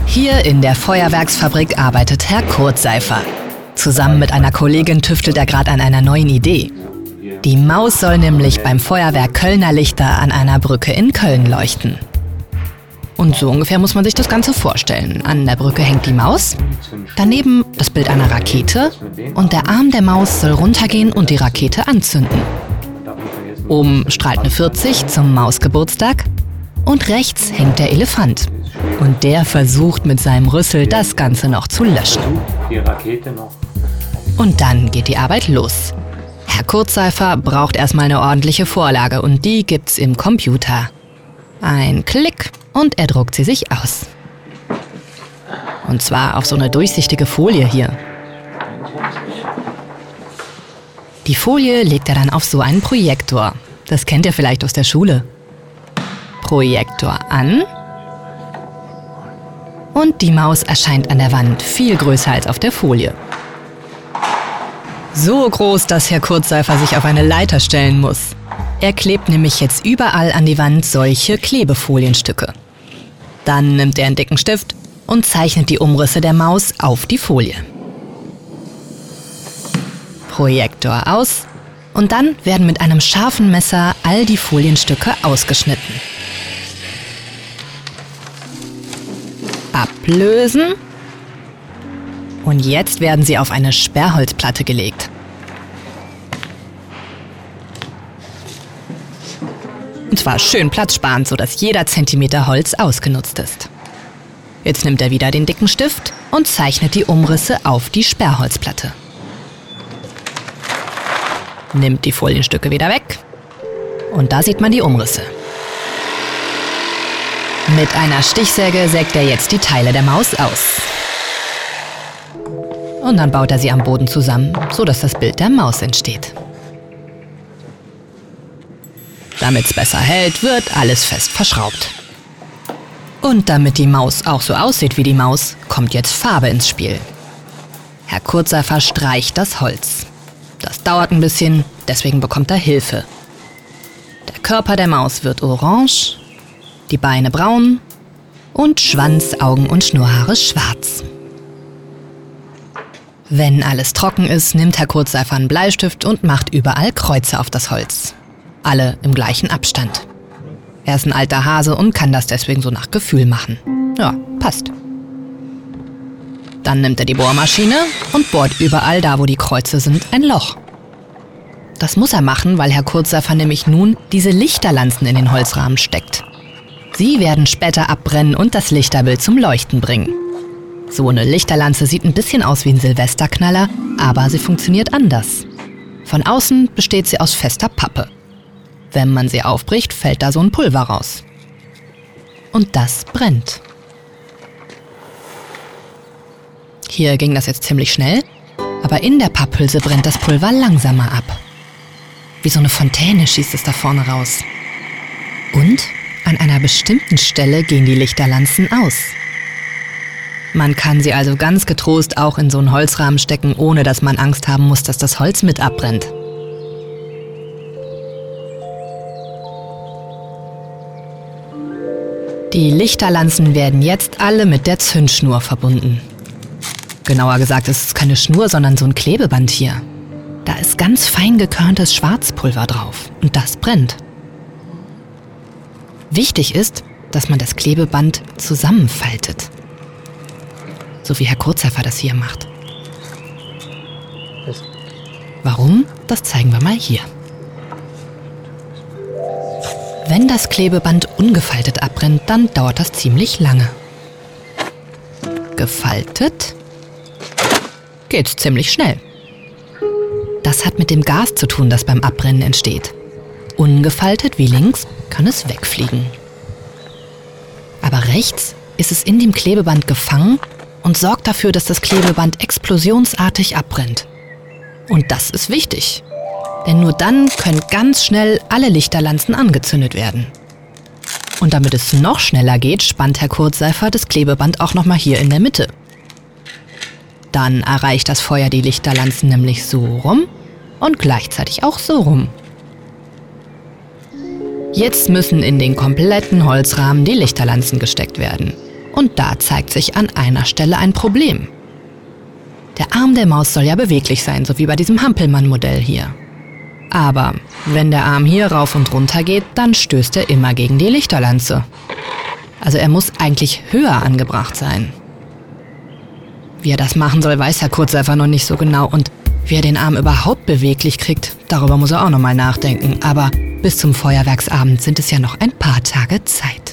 Hier in der Feuerwerksfabrik arbeitet Herr Kurzseifer. Zusammen mit einer Kollegin tüftelt er gerade an einer neuen Idee. Die Maus soll nämlich beim Feuerwerk Kölner Lichter an einer Brücke in Köln leuchten. Und so ungefähr muss man sich das Ganze vorstellen. An der Brücke hängt die Maus, daneben das Bild einer Rakete und der Arm der Maus soll runtergehen und die Rakete anzünden. Oben strahlt eine 40 zum Mausgeburtstag und rechts hängt der Elefant. Und der versucht mit seinem Rüssel das Ganze noch zu löschen. Und dann geht die Arbeit los. Herr Kurzseifer braucht erstmal eine ordentliche Vorlage und die gibt's im Computer. Ein Klick und er druckt sie sich aus. Und zwar auf so eine durchsichtige Folie hier. Die Folie legt er dann auf so einen Projektor. Das kennt ihr vielleicht aus der Schule. Projektor an. Und die Maus erscheint an der Wand, viel größer als auf der Folie. So groß, dass Herr Kurzseifer sich auf eine Leiter stellen muss. Er klebt nämlich jetzt überall an die Wand solche Klebefolienstücke. Dann nimmt er einen dicken Stift und zeichnet die Umrisse der Maus auf die Folie. Projektor aus und dann werden mit einem scharfen Messer all die Folienstücke ausgeschnitten. Ablösen und jetzt werden sie auf eine Sperrholzplatte gelegt. Und zwar schön platzsparend, sodass jeder Zentimeter Holz ausgenutzt ist. Jetzt nimmt er wieder den dicken Stift und zeichnet die Umrisse auf die Sperrholzplatte. Nimmt die Folienstücke wieder weg und da sieht man die Umrisse. Mit einer Stichsäge sägt er jetzt die Teile der Maus aus. Und dann baut er sie am Boden zusammen, sodass das Bild der Maus entsteht. Damit es besser hält, wird alles fest verschraubt. Und damit die Maus auch so aussieht wie die Maus, kommt jetzt Farbe ins Spiel. Herr Kurzseifer streicht das Holz. Das dauert ein bisschen, deswegen bekommt er Hilfe. Der Körper der Maus wird orange, die Beine braun und Schwanz, Augen und Schnurrhaare schwarz. Wenn alles trocken ist, nimmt Herr Kurzseifer einen Bleistift und macht überall Kreuze auf das Holz. Alle im gleichen Abstand. Er ist ein alter Hase und kann das deswegen so nach Gefühl machen. Ja, passt. Dann nimmt er die Bohrmaschine und bohrt überall da, wo die Kreuze sind, ein Loch. Das muss er machen, weil Herr Kurzseifer nämlich nun diese Lichterlanzen in den Holzrahmen steckt. Sie werden später abbrennen und das Lichterbild zum Leuchten bringen. So eine Lichterlanze sieht ein bisschen aus wie ein Silvesterknaller, aber sie funktioniert anders. Von außen besteht sie aus fester Pappe. Wenn man sie aufbricht, fällt da so ein Pulver raus. Und das brennt. Hier ging das jetzt ziemlich schnell, aber in der Papphülse brennt das Pulver langsamer ab. Wie so eine Fontäne schießt es da vorne raus. Und an einer bestimmten Stelle gehen die Lichterlanzen aus. Man kann sie also ganz getrost auch in so einen Holzrahmen stecken, ohne dass man Angst haben muss, dass das Holz mit abbrennt. Die Lichterlanzen werden jetzt alle mit der Zündschnur verbunden. Genauer gesagt, es ist keine Schnur, sondern so ein Klebeband hier. Da ist ganz fein gekörntes Schwarzpulver drauf und das brennt. Wichtig ist, dass man das Klebeband zusammenfaltet. So wie Herr Kurzseifer das hier macht. Warum? Das zeigen wir mal hier. Wenn das Klebeband ungefaltet abbrennt, dann dauert das ziemlich lange. Gefaltet geht's ziemlich schnell. Das hat mit dem Gas zu tun, das beim Abbrennen entsteht. Ungefaltet wie links kann es wegfliegen. Aber rechts ist es in dem Klebeband gefangen und sorgt dafür, dass das Klebeband explosionsartig abbrennt. Und das ist wichtig, denn nur dann können ganz schnell alle Lichterlanzen angezündet werden. Und damit es noch schneller geht, spannt Herr Kurzseifer das Klebeband auch nochmal hier in der Mitte. Dann erreicht das Feuer die Lichterlanzen nämlich so rum und gleichzeitig auch so rum. Jetzt müssen in den kompletten Holzrahmen die Lichterlanzen gesteckt werden. Und da zeigt sich an einer Stelle ein Problem. Der Arm der Maus soll ja beweglich sein, so wie bei diesem Hampelmann-Modell hier. Aber wenn der Arm hier rauf und runter geht, dann stößt er immer gegen die Lichterlanze. Also er muss eigentlich höher angebracht sein. Wie er das machen soll, weiß Herr Kurz einfach noch nicht so genau. Und wie er den Arm überhaupt beweglich kriegt, darüber muss er auch noch mal nachdenken. Aber bis zum Feuerwerksabend sind es ja noch ein paar Tage Zeit.